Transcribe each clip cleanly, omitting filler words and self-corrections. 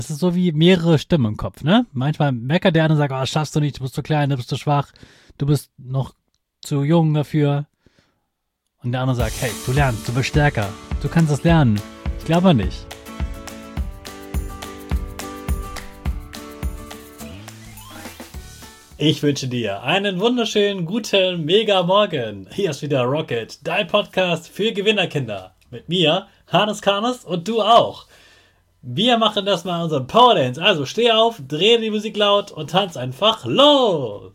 Es ist so wie mehrere Stimmen im Kopf, ne? Manchmal meckert der eine und sagt, oh, schaffst du nicht, du bist zu klein, du bist zu schwach, du bist noch zu jung dafür. Und der andere sagt, hey, du lernst, du bist stärker, du kannst das lernen. Ich glaube nicht. Ich wünsche dir einen wunderschönen, guten, mega Morgen. Hier ist wieder Rocket, dein Podcast für Gewinnerkinder. Mit mir, Hannes Karnes und du auch. Wir machen das mal unseren Power Dance. Also steh auf, dreh die Musik laut und tanz einfach los.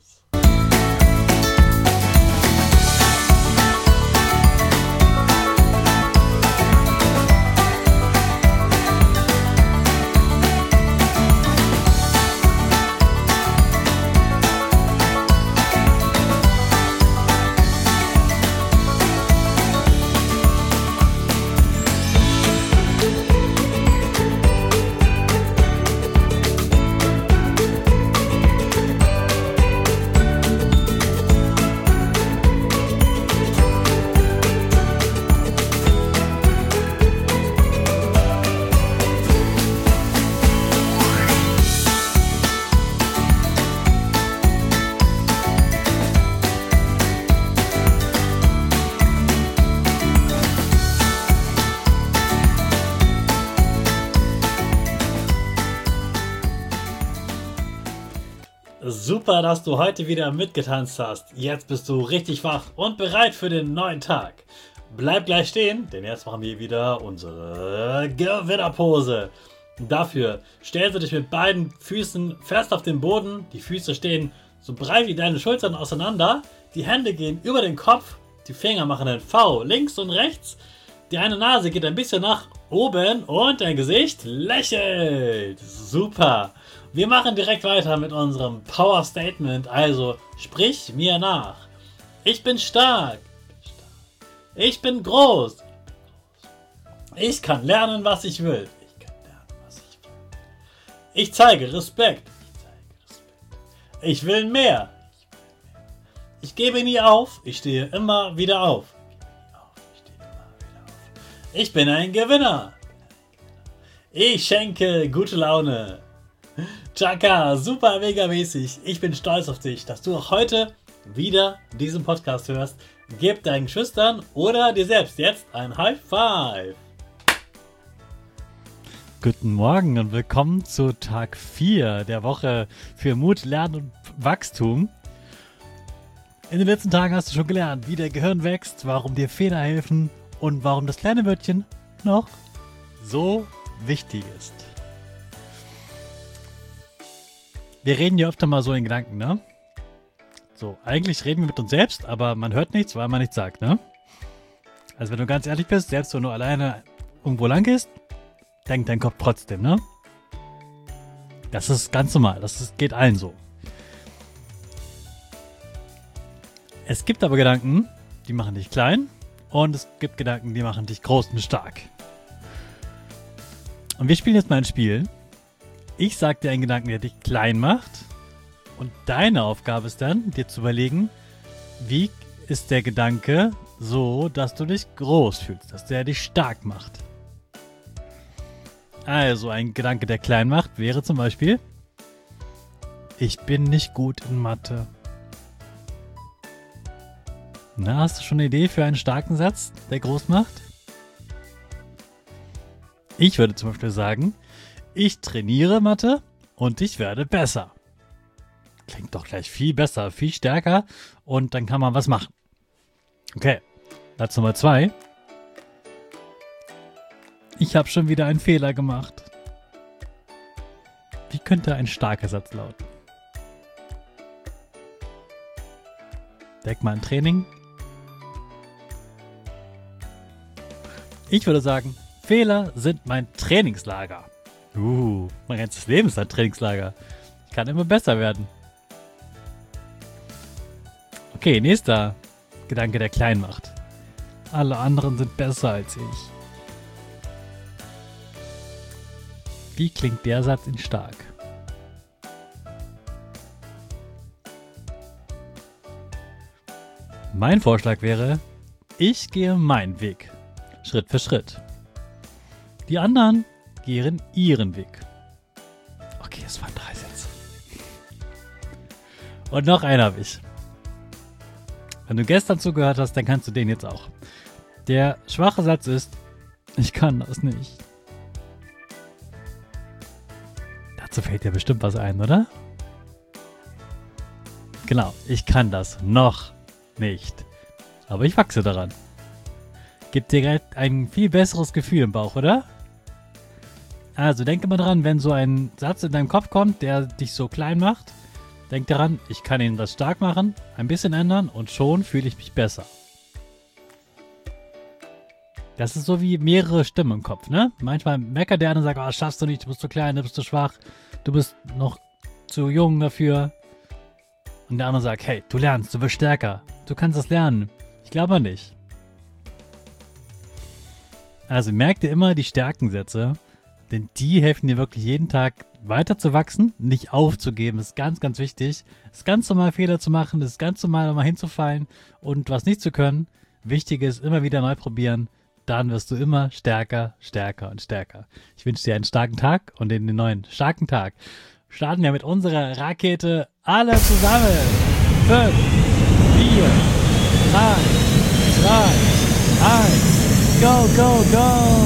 Super, dass du heute wieder mitgetanzt hast. Jetzt bist du richtig wach und bereit für den neuen Tag. Bleib gleich stehen, denn jetzt machen wir wieder unsere Gewinnerpose. Dafür stellst du dich mit beiden Füßen fest auf den Boden. Die Füße stehen so breit wie deine Schultern auseinander. Die Hände gehen über den Kopf. Die Finger machen ein V links und rechts. Die eine Nase geht ein bisschen nach oben und dein Gesicht lächelt. Super. Wir machen direkt weiter mit unserem Power Statement. Also sprich mir nach. Ich bin stark. Ich bin groß. Ich kann lernen, was ich will. Ich zeige Respekt. Ich will mehr. Ich gebe nie auf. Ich stehe immer wieder auf. Ich bin ein Gewinner. Ich schenke gute Laune. Chaka, super mega mäßig. Ich bin stolz auf dich, dass du auch heute wieder diesen Podcast hörst. Gib deinen Geschwistern oder dir selbst jetzt ein High Five. Guten Morgen und willkommen zu Tag 4 der Woche für Mut, Lernen und Wachstum. In den letzten Tagen hast du schon gelernt, wie der Gehirn wächst, warum dir Fehler helfen und warum das kleine Wörtchen noch so wichtig ist. Wir reden ja öfter mal so in Gedanken, ne? So, eigentlich reden wir mit uns selbst, aber man hört nichts, weil man nichts sagt, ne? Also wenn du ganz ehrlich bist, selbst wenn du alleine irgendwo lang gehst, denkt dein Kopf trotzdem, ne? Das ist ganz normal, geht allen so. Es gibt aber Gedanken, die machen dich klein und es gibt Gedanken, die machen dich groß und stark. Und wir spielen jetzt mal ein Spiel. Ich sag dir einen Gedanken, der dich klein macht. Und deine Aufgabe ist dann, dir zu überlegen, wie ist der Gedanke so, dass du dich groß fühlst, dass der dich stark macht. Also ein Gedanke, der klein macht, wäre zum Beispiel, ich bin nicht gut in Mathe. Na, hast du schon eine Idee für einen starken Satz, der groß macht? Ich würde zum Beispiel sagen, ich trainiere Mathe und ich werde besser. Klingt doch gleich viel besser, viel stärker und dann kann man was machen. Okay, Satz Nummer 2. Ich habe schon wieder einen Fehler gemacht. Wie könnte ein starker Satz lauten? Denk mal an Training. Ich würde sagen, Fehler sind mein Trainingslager. Mein ganzes Leben ist ein Trainingslager. Ich kann immer besser werden. Okay, nächster Gedanke, der klein macht. Alle anderen sind besser als ich. Wie klingt der Satz in stark? Mein Vorschlag wäre, ich gehe meinen Weg. Schritt für Schritt. Die anderen gehen ihren Weg. Okay, es waren 3 Sätze. Und noch einen habe ich. Wenn du gestern zugehört hast, dann kannst du den jetzt auch. Der schwache Satz ist, ich kann das nicht. Dazu fällt dir bestimmt was ein, oder? Genau, ich kann das noch nicht. Aber ich wachse daran. Gibt dir direkt ein viel besseres Gefühl im Bauch, oder? Also denke mal dran, wenn so ein Satz in deinem Kopf kommt, der dich so klein macht, denk daran, ich kann ihn das stark machen, ein bisschen ändern und schon fühle ich mich besser. Das ist so wie mehrere Stimmen im Kopf, ne? Manchmal meckert der eine und sagt, das schaffst du nicht, du bist zu klein, du bist zu schwach, du bist noch zu jung dafür. Und der andere sagt, hey, du lernst, du wirst stärker, du kannst das lernen. Ich glaube nicht. Also merk dir immer die Stärkensätze, denn die helfen dir wirklich jeden Tag weiter zu wachsen, nicht aufzugeben. Das ist ganz, ganz wichtig. Es ist ganz normal, Fehler zu machen, es ist ganz normal, mal hinzufallen und was nicht zu können. Wichtig ist, immer wieder neu probieren. Dann wirst du immer stärker, stärker und stärker. Ich wünsche dir einen starken Tag und in den neuen starken Tag starten wir mit unserer Rakete alle zusammen. 5, 4, 3, 2, 1, go, go, go!